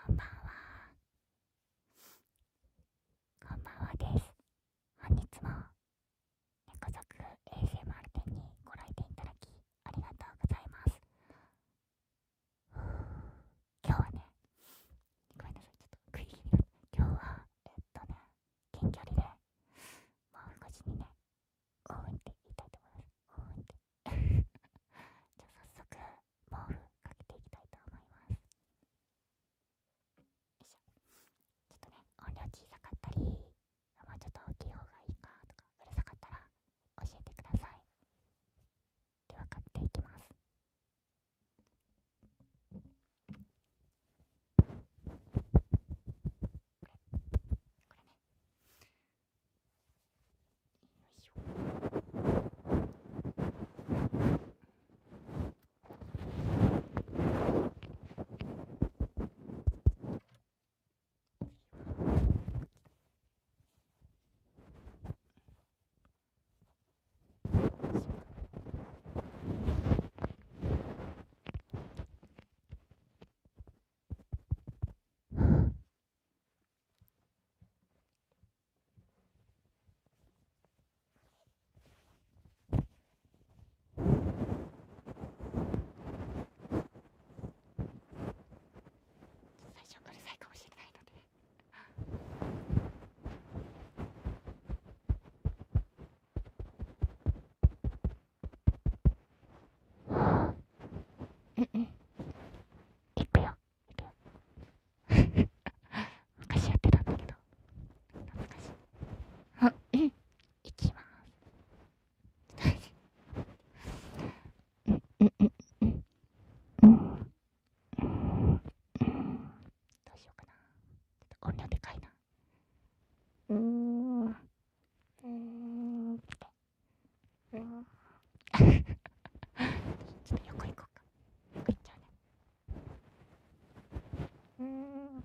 こんばんは。こんばんはです。本日も猫族 ASMR 店にご来店いただきありがとうございます。今日はね、ごめんなさい、ちょっと食い気味だ。今日は近距離で毛布越しにね、おーんって言いたいと思います。おーんって。じゃあ早速毛布かけていきたいと思います。よいしょ。ちょっとね、音量小さかったり、もうちょっと大きい方がいいかとか、うるさかったら教えてください。ではかけていきます。最初うるさいかもしれないので。いくよ。昔やってたんだけど懐かしい。いきます。どうしようかな。ちょっと音量でかいな。ちょっと横行こうか。横行っちゃうね。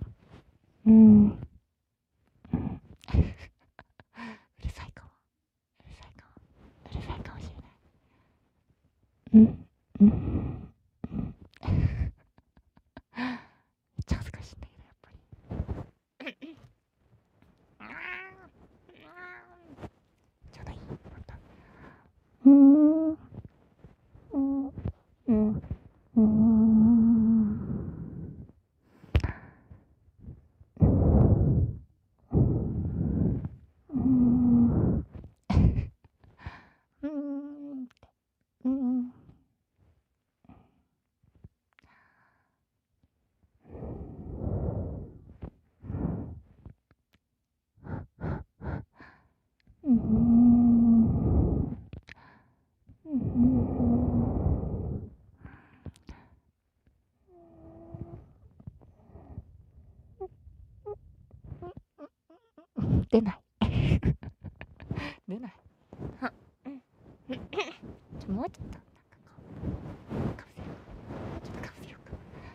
うるさいかも。うるさいかも。うるさいかもしれない。めっちゃ恥ずかしいんだけど、やっぱり。ちょうどいい。ほんと。出ない。出ない。もうちょっと、かぶせよう。もうちょっとかぶせようか。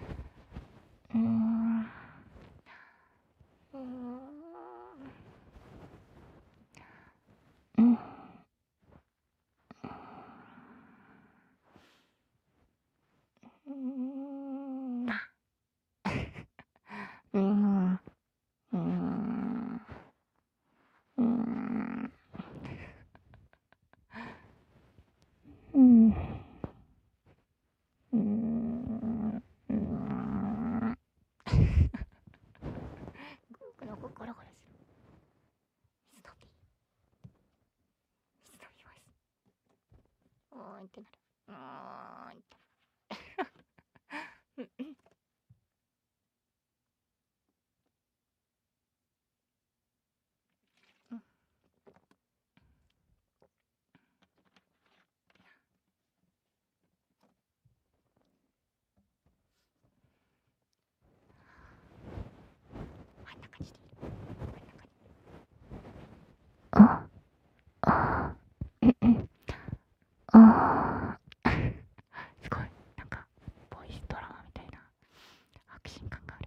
ゴロゴロする。水飲み。水飲みます。おーんってなる。おーんって。真ん中にしている。真ん中に。すごい。なんか、ボイスドラマみたいな迫真感がある。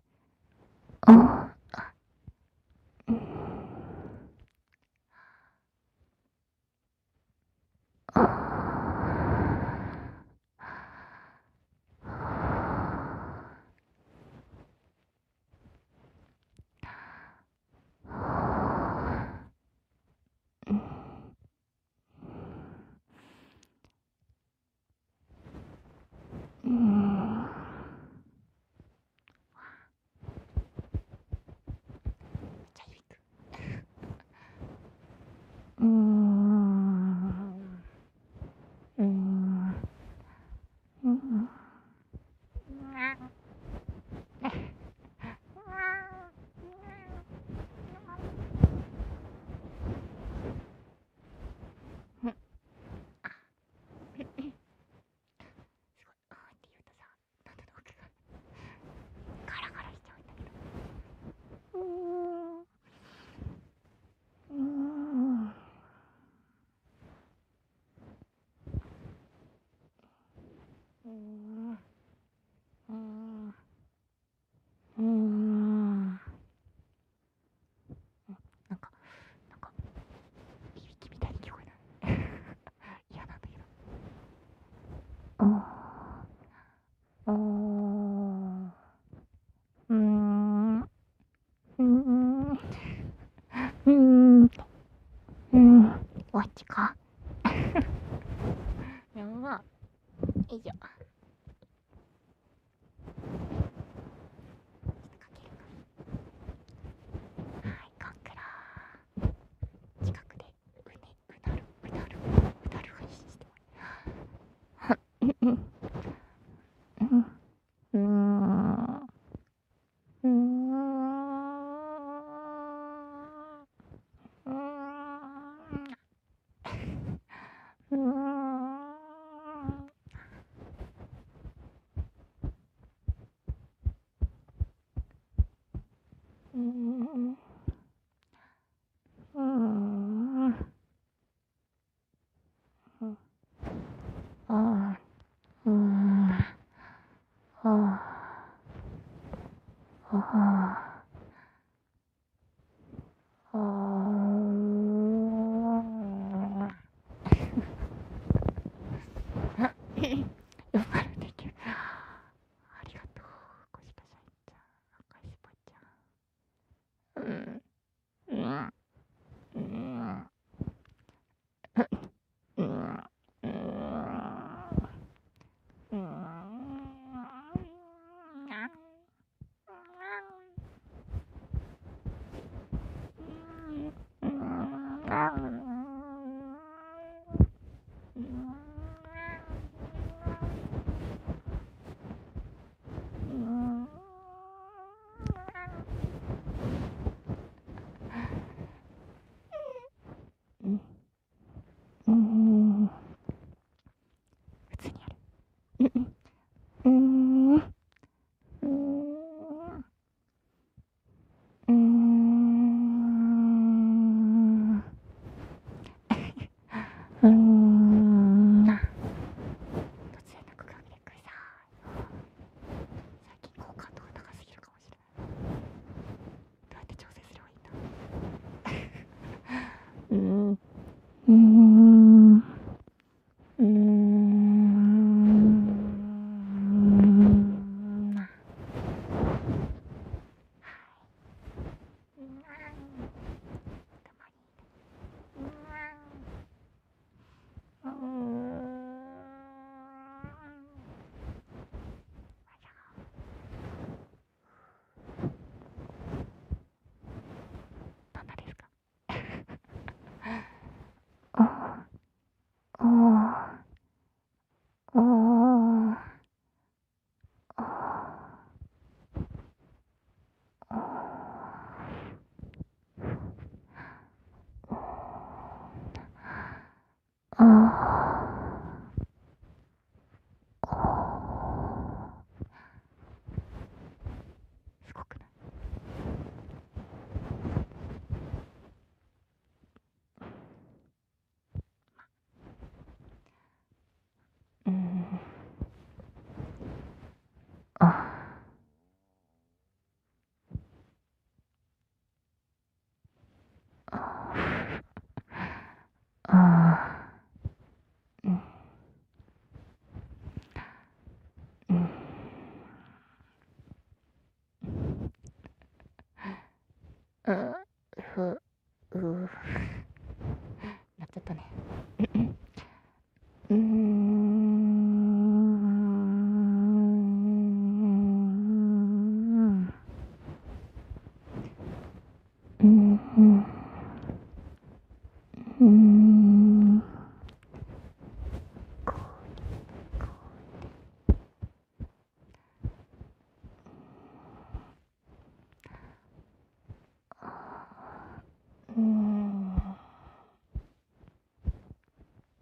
うーん、うーん、うーん、おっちか。やば。以上。はい、カンクラー。近くでうなる配信してもうーん。うーん。うーん。うーん。うーん。あー、うーん。あー、あー、あー。呼ばれてきる。ありがとう、コシカシャイちゃん、赤いしばちゃん。うん、うん、うん、うん、うん。うーん。普通にある。うーん。うーん。うーん。うーん。突然の告白でくりさ。最近好感度が高すぎるかもしれない。どうやって調整すればいいんだ。うーん。うーん。うーん。うーん。どんなですか？ああああすごくない？うん。ああうん。うんうんふうなっちゃったね。うーん。うん。うん。うん。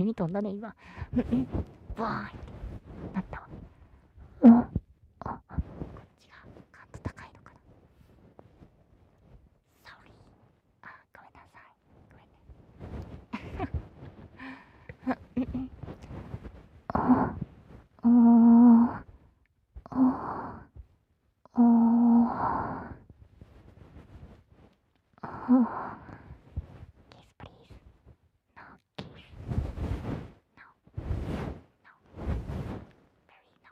に飛んだね今。ブワーンってなったわ。こっちがカット高いのかな。Sorry。ごめんなさい。ごめんね。Kiss please. No kiss. No. No. Very no.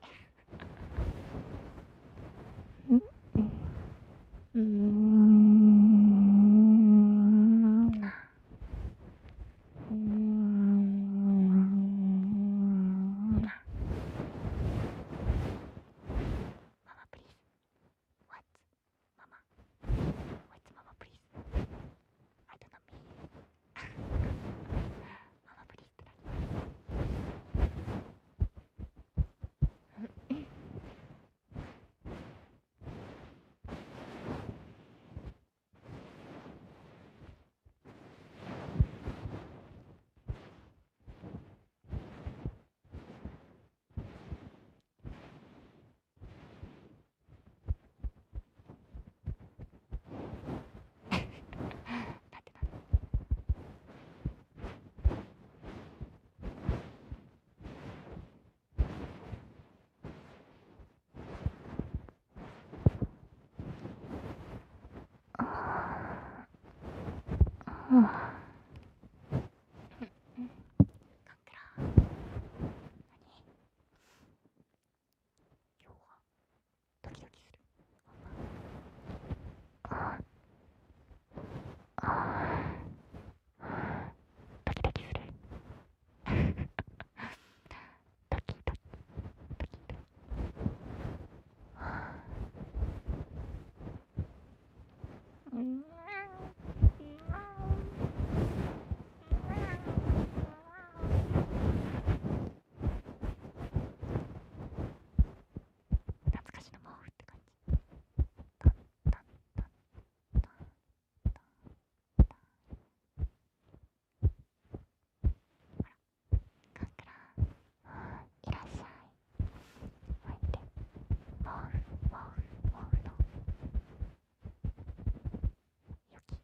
ママ please. What? ママ What's mama please? I don't know me. ママ please ってなんてカンクラ何今日はドキドキする。ドキドキする。ドキドキドキドキ。懐かしの毛布って感じ。タンタンタンタンカンクラいらっしゃい。入って毛布のよき。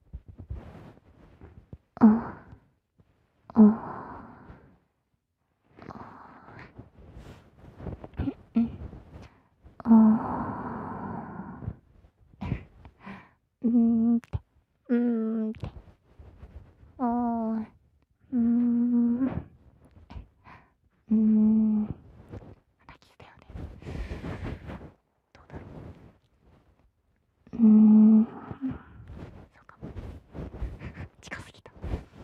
鼻キスだよね。どうだろう。そうかも。近すぎた。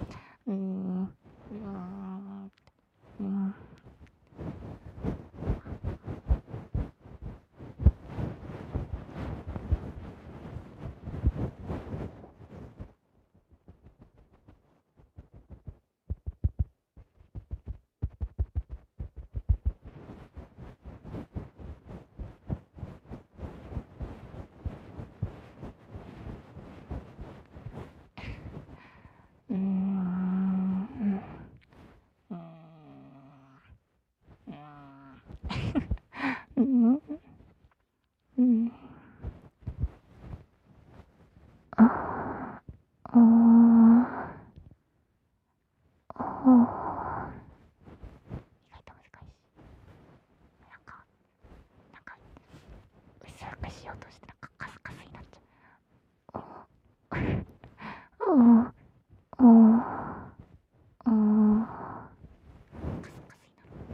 意外と難しい。なんか薄くしようとしてカスカスになっちゃう。カスカスになる。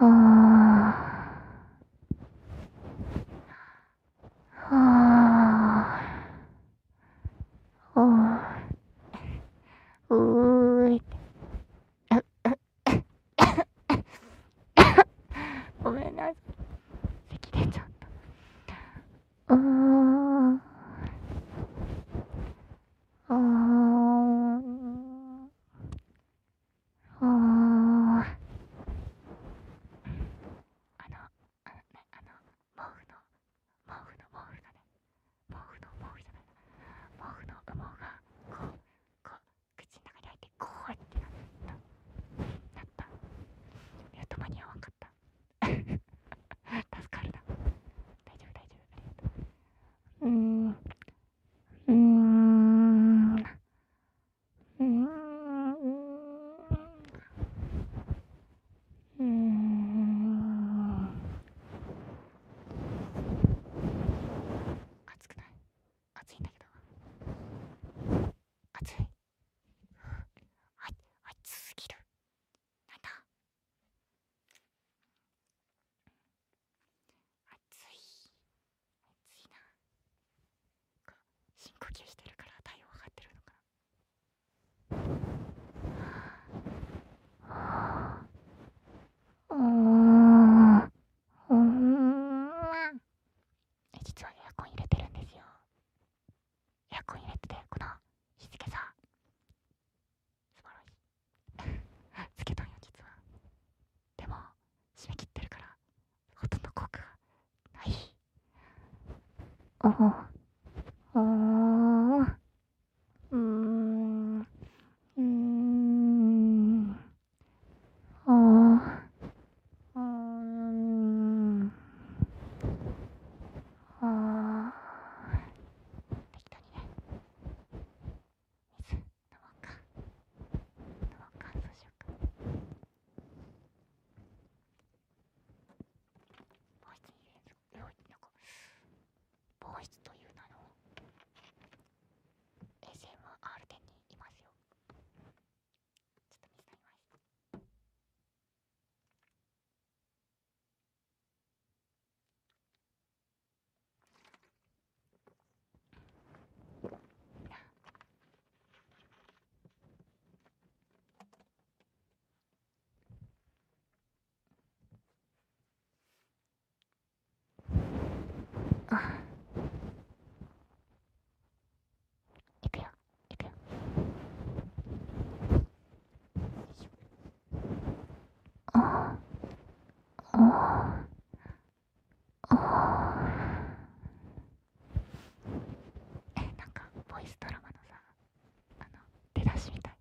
ごめんなさい。咳出ちゃった。あ毛布の毛布じゃないな。毛布の羽毛が口の中に入ってこうやってなった。やっと間に合わんかった。助かるな。大丈夫大丈夫。ありがとう。暑くない？暑いんだけど。暑い。暑すぎる。なんだ？暑いな。深呼吸してるから体温上がってるのかな。実はエアコン入れてるんですよ。エアコン入れてて、この日付さ、素晴らしい。つけたんよ、実は。でも、締め切ってるから、ほとんど効果がない。適当にね、水飲もうか。そうしようか。防湿に入れる。なんか、防湿という名の ASMR 店にいますよ。ちょっと水飲みます。いくよ。なんかボイスドラマのさ、出だしみたい。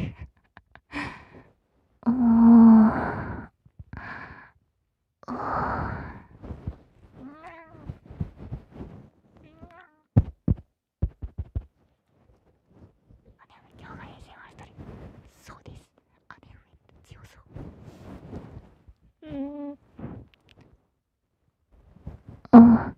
今日が ASMR 一人。そうです。姉上強そう。ごめんなさい。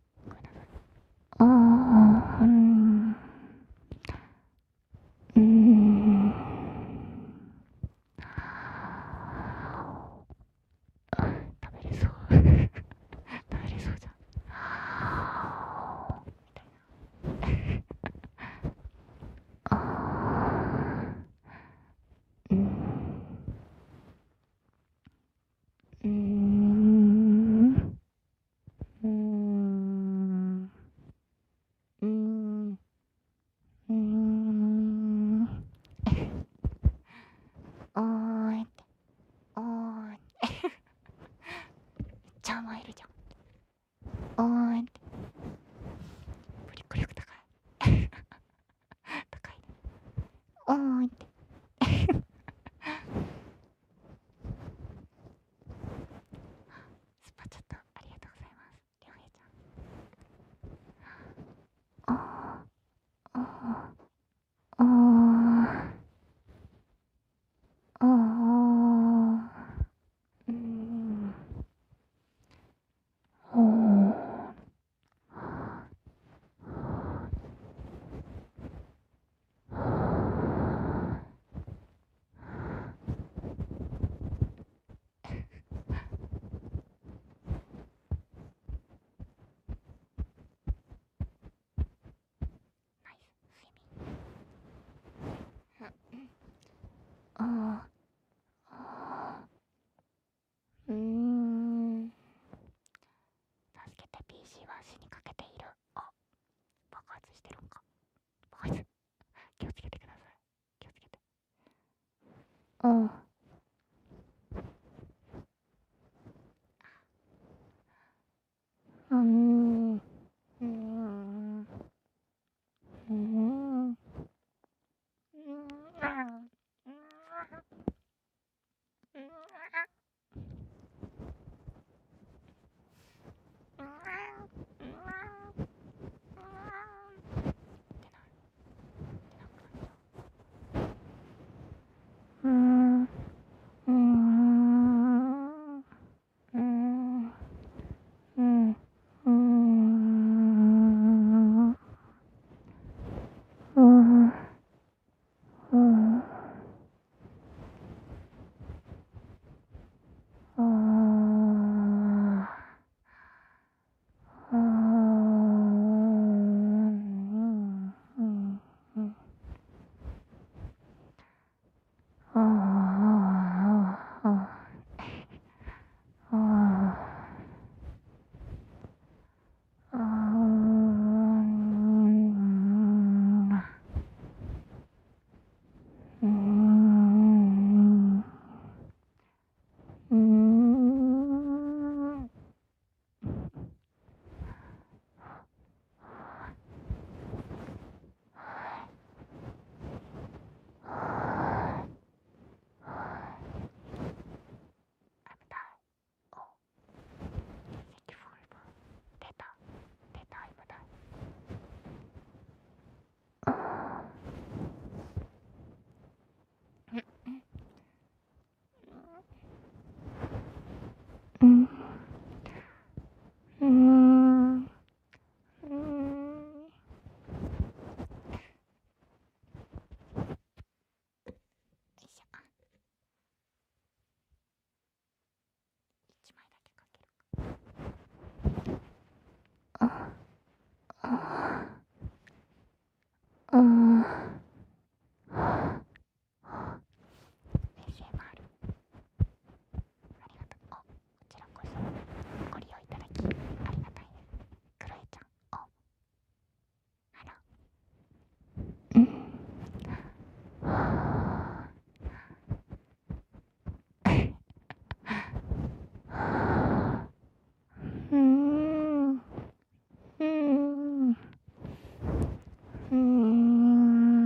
食べれそう。食べれそうじゃん。おーいって、おーい。めっちゃ甘えるじゃん。おーいって。ブリック力高い。高いね。おーいって。スパチャットありがとうございます。りょうへいちゃん。おー。おー。おー。 死にかけている。あ、爆発してるんか。爆発。気をつけてください。気をつけて。うん。うん。うん。うん。うん。うん。うん。うん。うん。うん。うん。うん。うん。うん。うん。うん。うん。うん。うん。出た。出た、今だ。うん。うん。うん。よいしょ。一枚だけかける。うん。ASMR。ありがとう。こちらこそご利用いただきありがたいです。クロエちゃん。あら。うん。うん。うん。うん。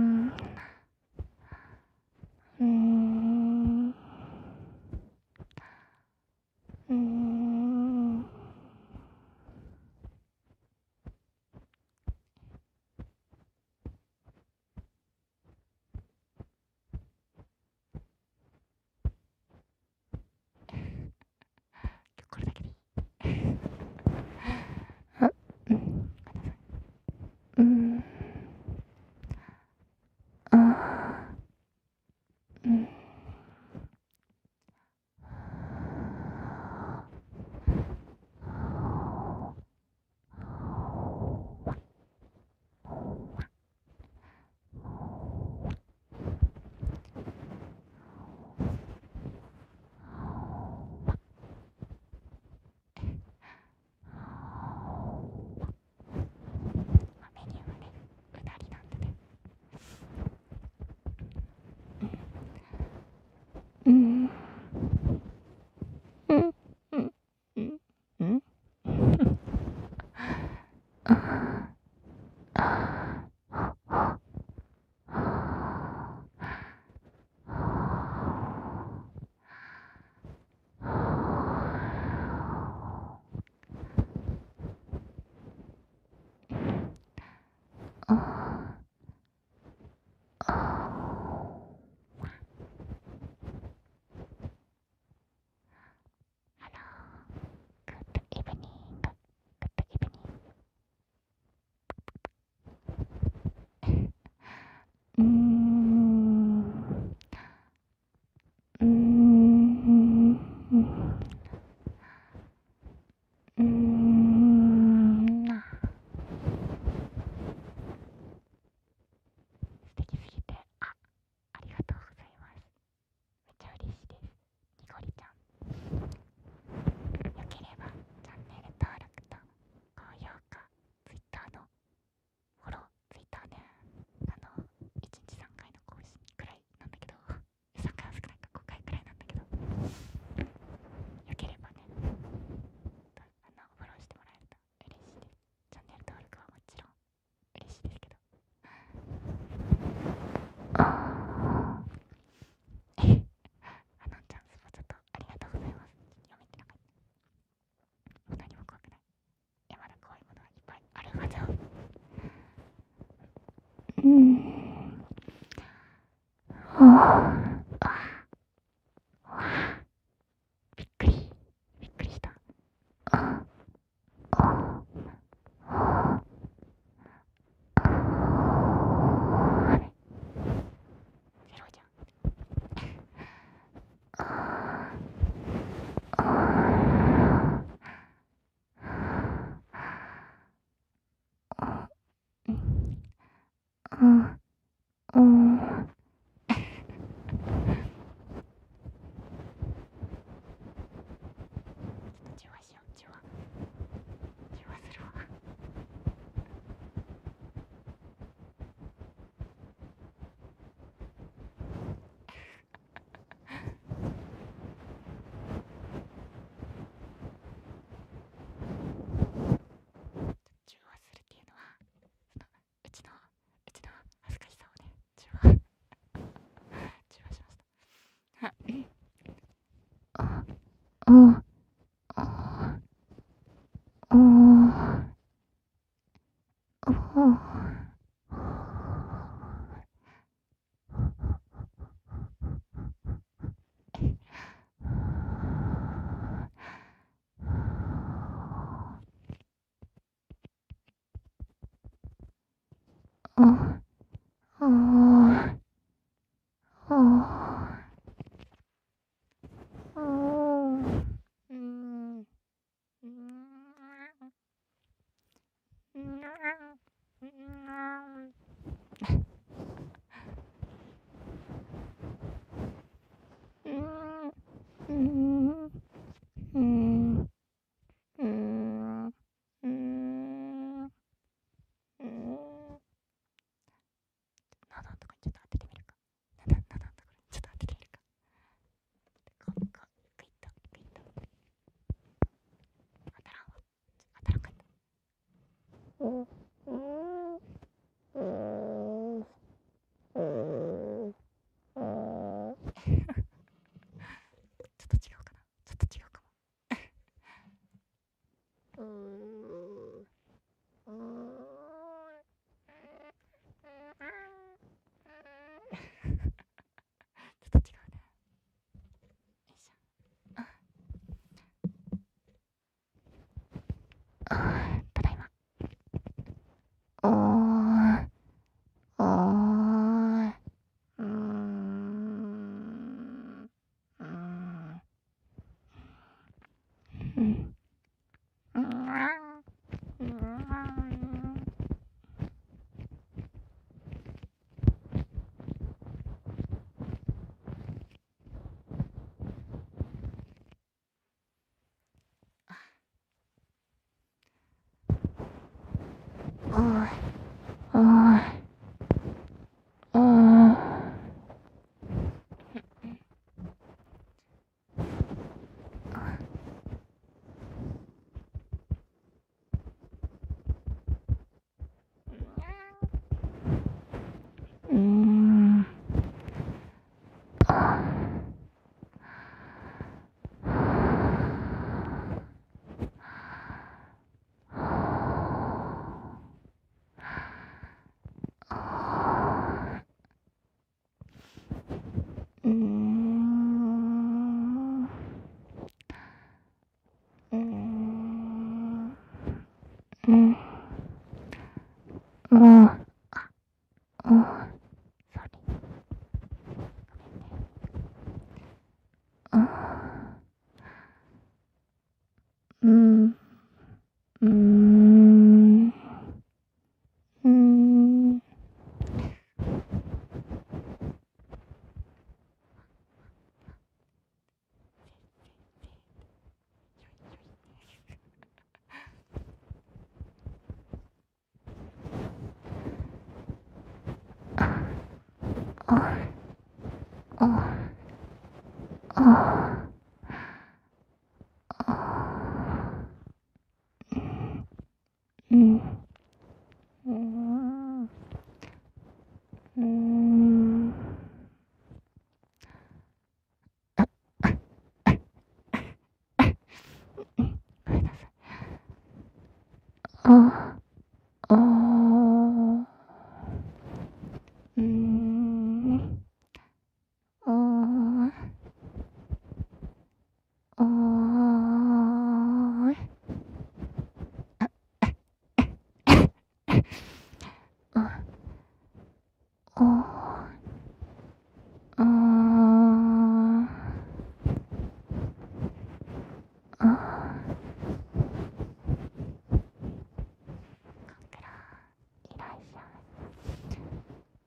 びっくりした。ゼロじゃん。中和しよう。中和するわ。中和するっていうのは、うちの恥ずかしさをね、中和しました。喉のとこにちょっと当ててみるか。喉のところにちょっと当ててみるか。グイッと。当たらんかった。ちょっと違うかな。ちょっと違うかも。ちょっと違うね。よいしょ。ただいま。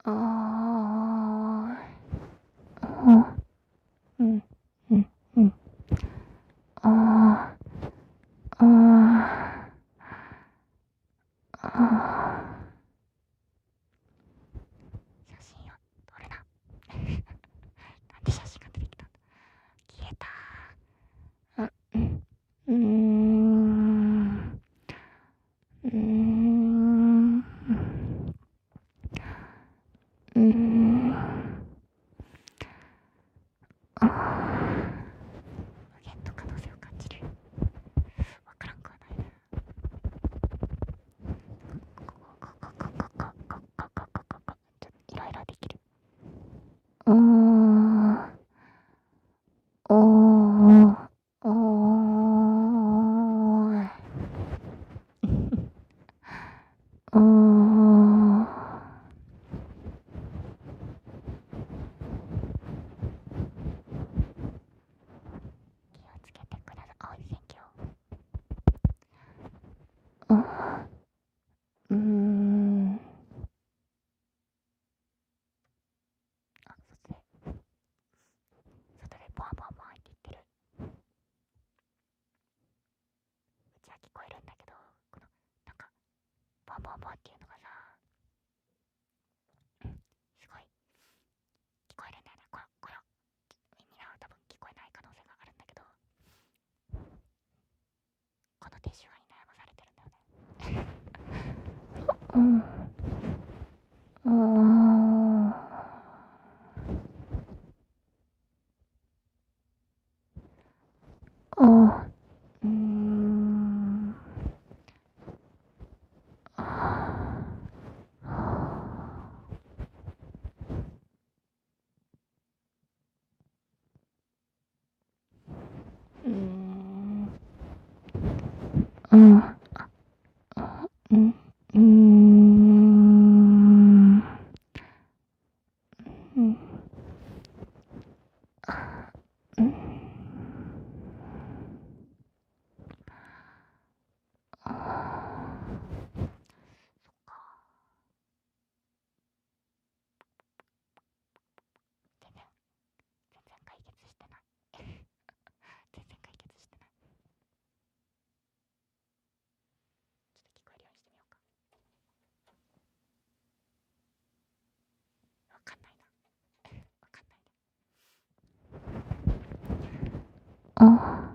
うん、うん、うん。ああ、ああ、ああ。写真を撮るな。なんで写真が出てきたんだ。消えた。うん、うーん、うーん、うーん。ああ、無限の可能性を感じる。わからんくはないな。いろいろできる。うーん。おー、おー、おー。気をつけてください。青い線気を。うーん。あ、外でボワボワボワって言ってる。うちは聞こえるんだけど、この、なんか、ボワボワボワっていうのがさ、すごい聞こえるんだよね。これ、みんなは多分聞こえない可能性があるんだけど、この手手話に悩まされてるんだよね。うん。うーん。あ、うーん。うーん。うん。うん。うーん。うん。うん。全然、全然解決してない。全然解決してない。ちょっと聞こえるようにしてみようか。わかんないな。わかんないね。あ、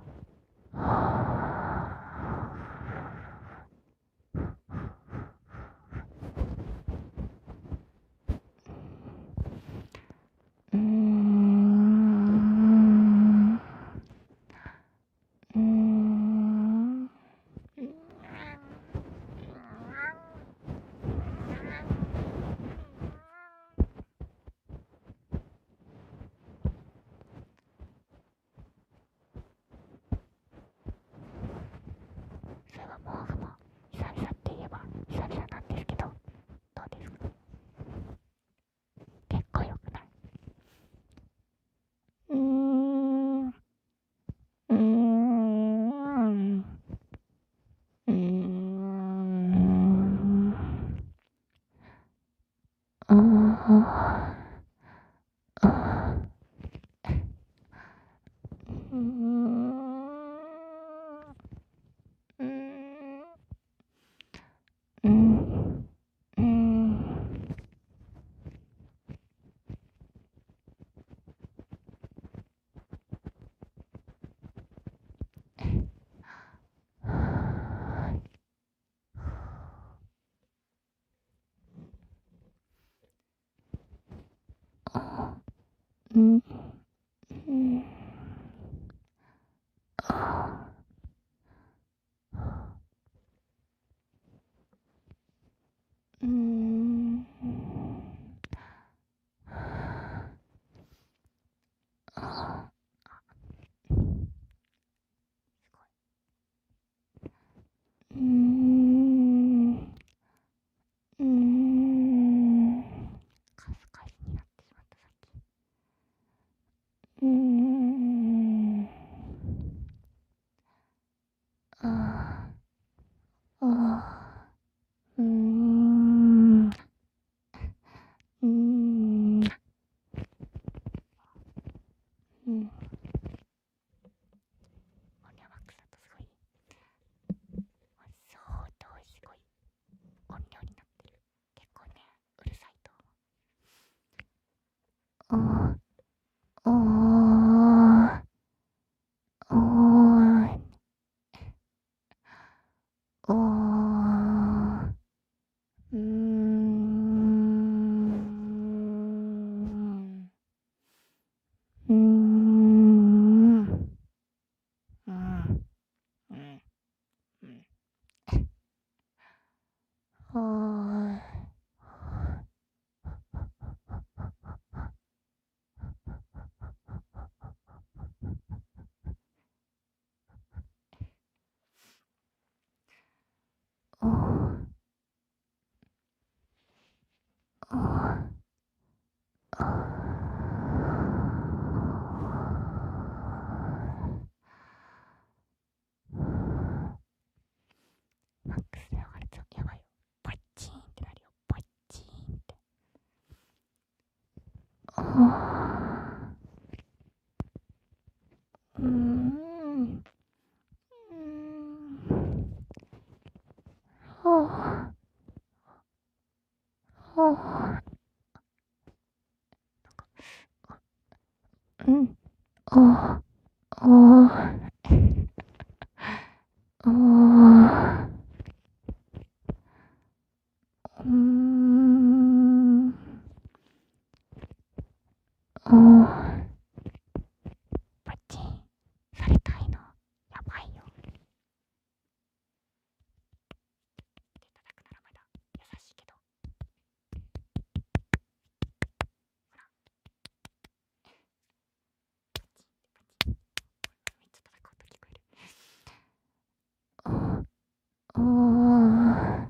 うーん。うーん。それはもう久々って言えば久々なんですけど、どうですか？結構良くない？うーん。うーん。うーん。ああ。ああ。うーん。うーん。うん。うん。うん。うん。うん。うーん。うーん。カスカスになってしまったさっき。 おー、うーん、うーん、うん、うん、うん。おー、おー、おー、おマックスで上がるとやばいよ。バッチーンってなるよ。バッチーンって。おー、うーん、うーん、おー、おー、うん、おー、おー、おー、うーん、おー、バッチンされたいの。やばいよ。手叩くならまだ優しいけど。めっちゃ叩く音聞こえる。おー、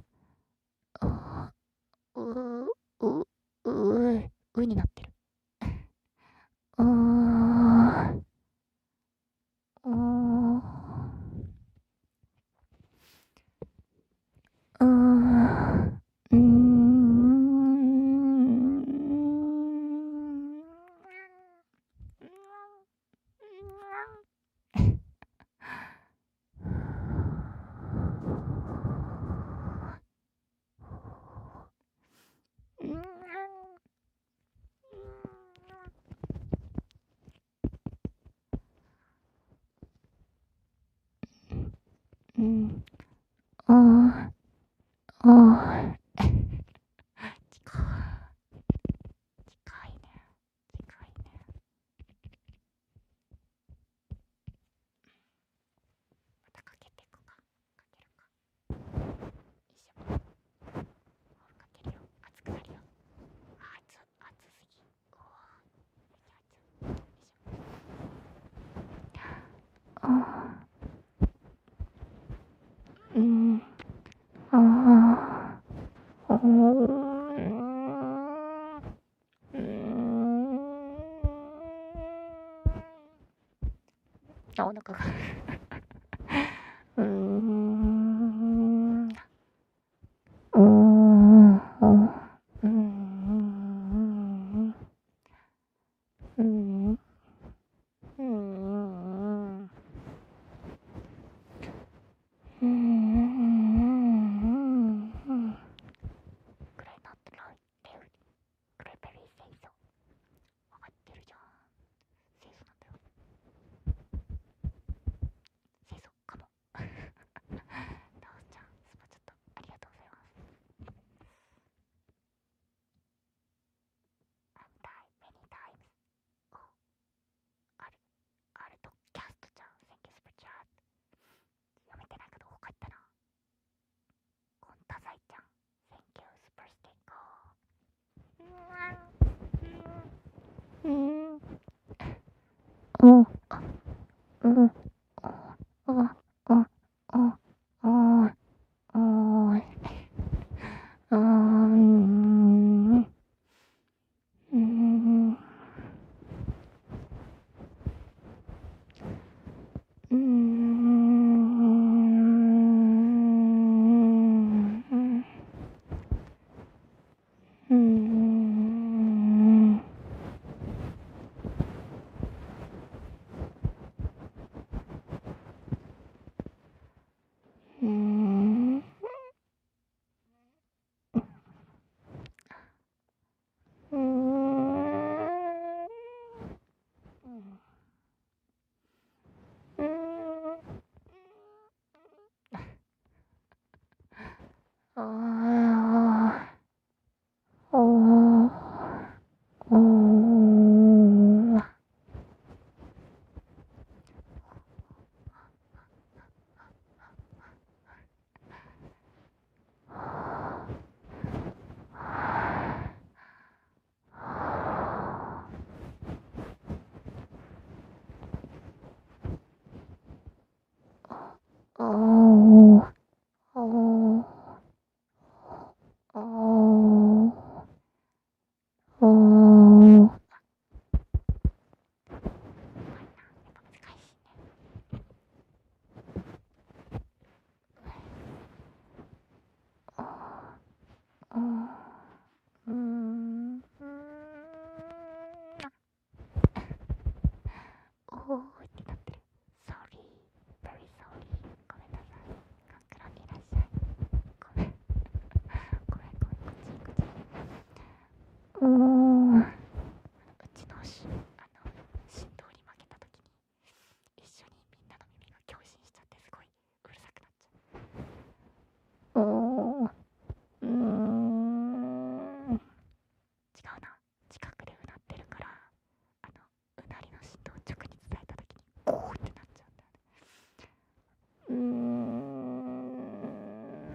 おー、うになってる。おー、おー、うーん、うーん、うん、あー、あー、近いね、近いね。またかけていくか。かけるか。よいしょ。かけるよ。熱くなるよ。熱すぎ。おー、よいしょ。あー、うん、あー、おー、あ、お腹がうーん、うーん、うーん、うーん、うーん、うーん、くらいなってないレベル清楚。分かってるじゃん。清楚なんだよ。清楚かも。ダオちゃん、スパチャットありがとうございます。many times. お、あるとキャストちゃん、Thank you スパチャット。読めてないけど多かったな。コンタサイちゃん、Thank you スパスティック。うん、うん、うん、うん、うん、うん、うん、うん、うん、うん、うん、うん、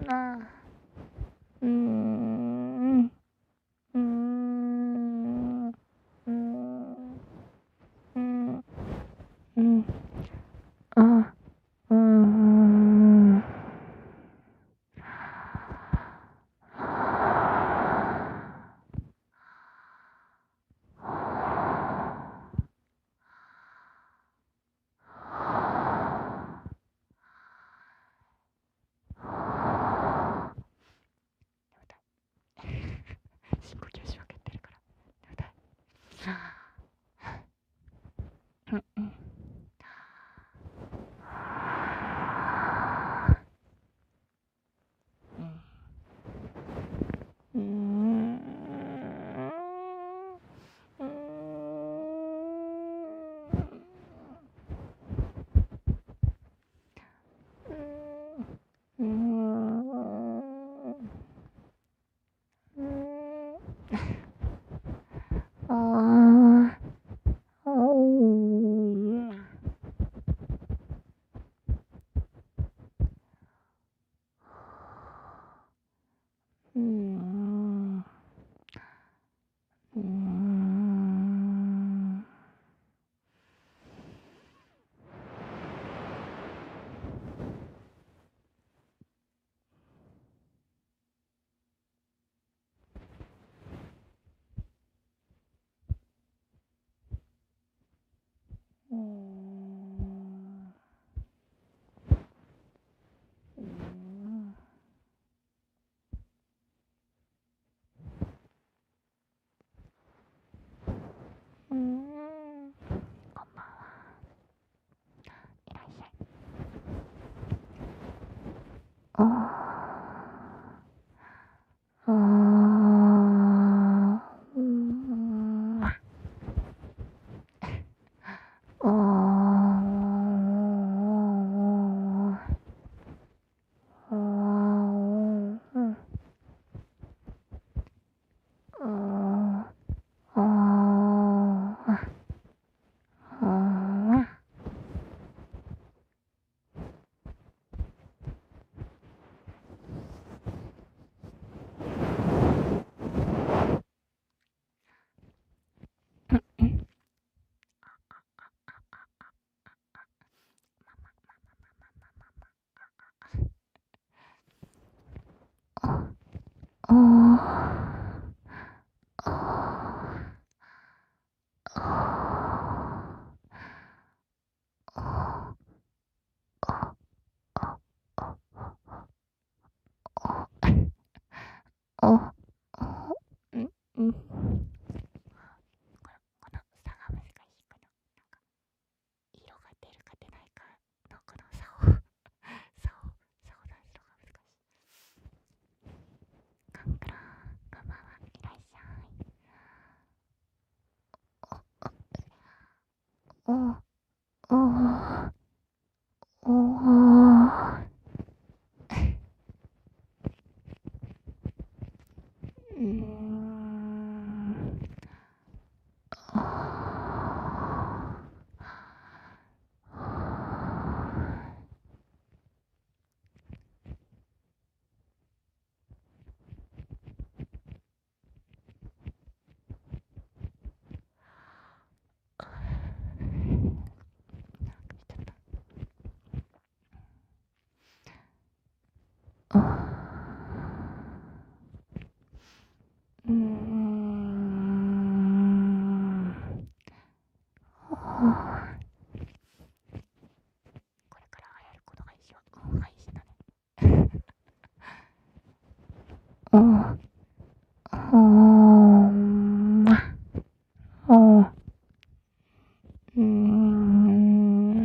うーん。うーん。うーん。うん。うん。あ。うーん。深呼吸しまくってるから眠たい。うんうん。うん。うーん。うーん。うーん。ああ。あう。うーん。うーん。うーん。うーん。うーん。こんばんは。いらっしゃい。ああ。ああ。うーん。ああ。ああ。ああ。ああ。ああ。ああ。あ、うん、うん。この差が難しい。この、色が出るか出ないかのこの差を出すのが難しい。カンクラこんばんは。いらっしゃい。お、お、お、うーん。うーん。これから流行ることが一緒。配信だね。ああ。あ。うーん。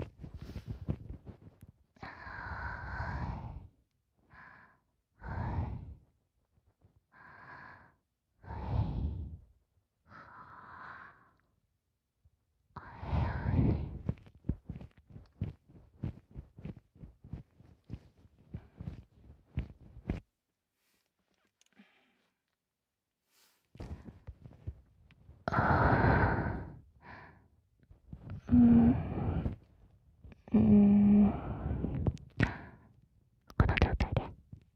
うん。うん。この状態で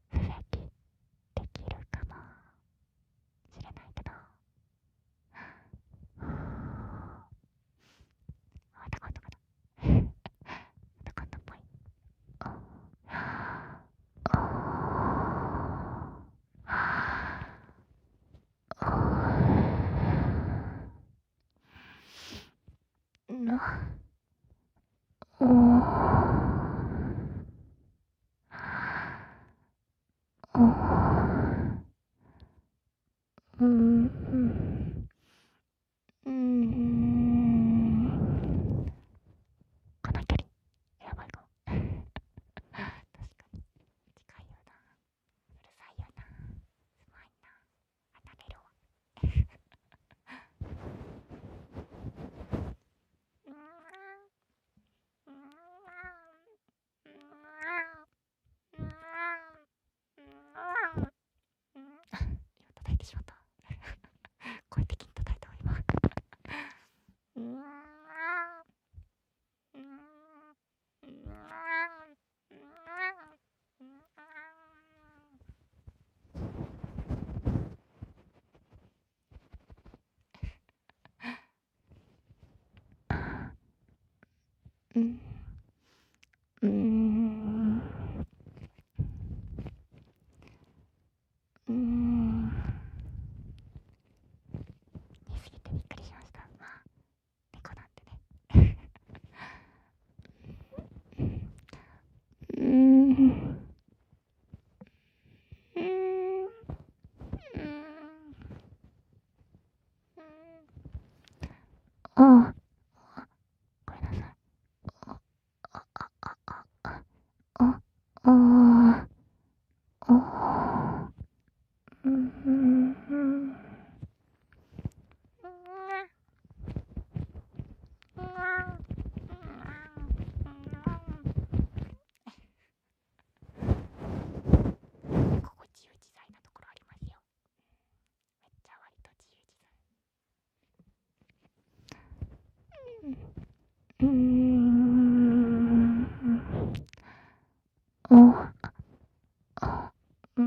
うん。うん。この距離、やばいかも。確かに、近いよな。うるさいよな。すまいな。離れるわ。うん。うん。うん。今叩いてしまった。声的に叩いたわ、今。うん。うん。うん。うん。言い過ぎてびっくりしました。まあ、猫なんてね。うん。うん。うん。あ、ごめんなさい。あ、あ、あ、あ、あ、あ、あ、あ、うん。うん。ここ自由自在なところありますよ。めっちゃ割と自由自在。うん。あ、あ、うん。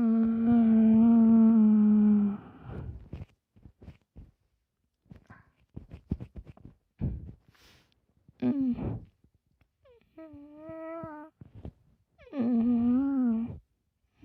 うん。うん。うん。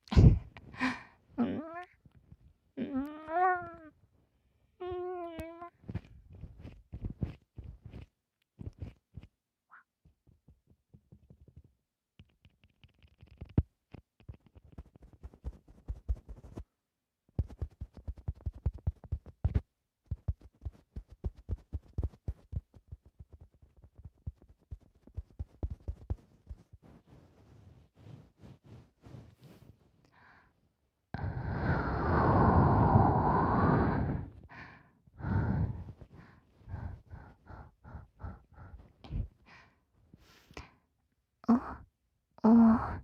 あ、あ、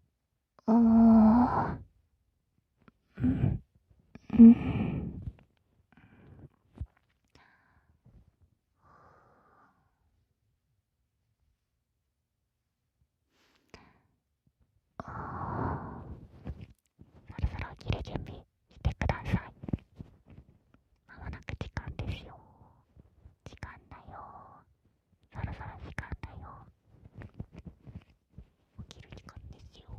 あ、うん。うん。そろそろ起きる準備してください。まもなく時間ですよ。時間だよ。そろそろ時間だよ。起きる時間ですよ。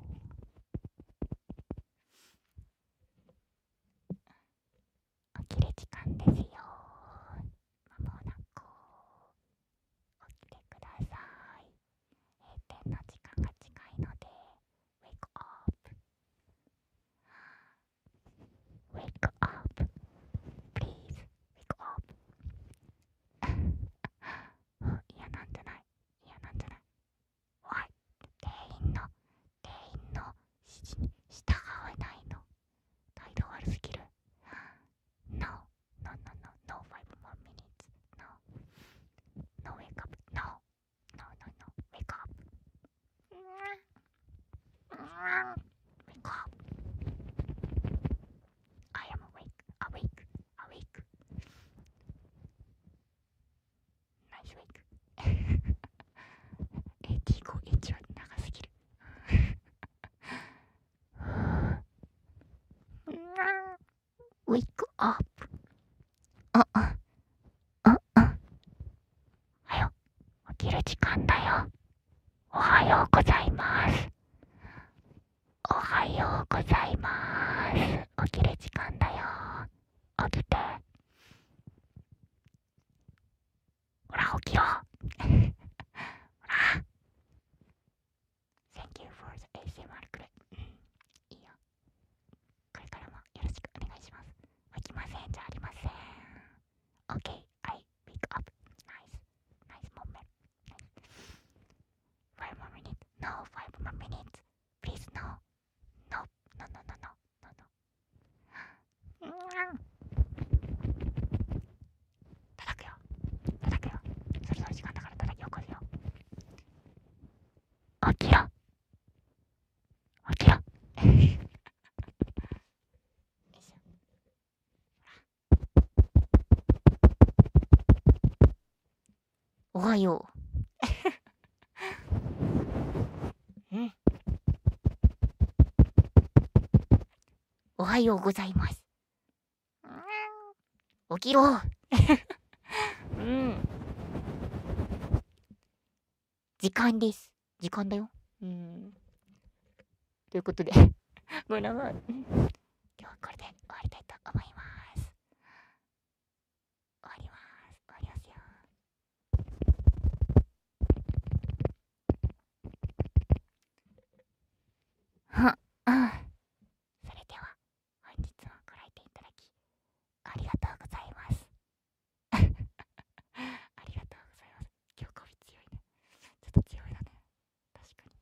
起きる時間ですよ。まもなく起きてください。閉店の時間が近いので、Wake up! Wake up! Please! Wake up! いや、なんじゃない。いや、なんじゃない。おい、店員の指示に従わないの。態度悪すぎる。No, no, no, no, no, 5 more minutes. No, no, wake up. No, no, no, no, wake up. Wake up. I am awake, awake, awake. Nice wake. AT5H は長すぎる。Wake up. あ、あ、あ、あ。はよ、起きる時間だよ。おはようございます。おはようございます。起きる時間だよ。起きて。ほら、起きろ。ほら。Thank you for the ASMR くらい。いいよ。これからもよろしくお願いします。起きませんじゃありません。Okay, I pick up. Nice. Nice moment. Nice. 5 more minutes. No, 5 more minutes. Please, no. No, no, no, no, no, no, no. 叩くよ。叩くよ。そろそろ時間だから叩き起こすよ。起きろ。起きろ。よいしょ。おはよう。おはようございます。起きろ。時間です。時間だよ。ということで、もう長い。今日はこれで終わりたいと思います。終わります。終わりますよ。それでは、本日もご来店いただき、ありがとうございます。ありがとうございます。今日媚び強いね。ちょっと強いだね。確かに。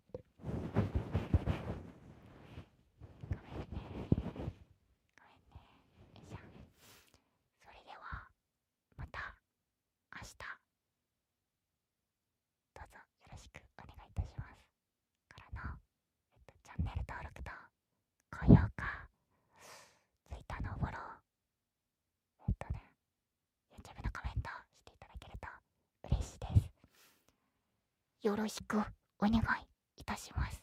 ごめんね。ごめんね。よいしょ。それでは、また明日、どうぞよろしくお願いいたします。からの、チャンネル登録と高評価、Twitter のフォロー、YouTube のコメントしていただけると嬉しいです。よろしくお願いいたします。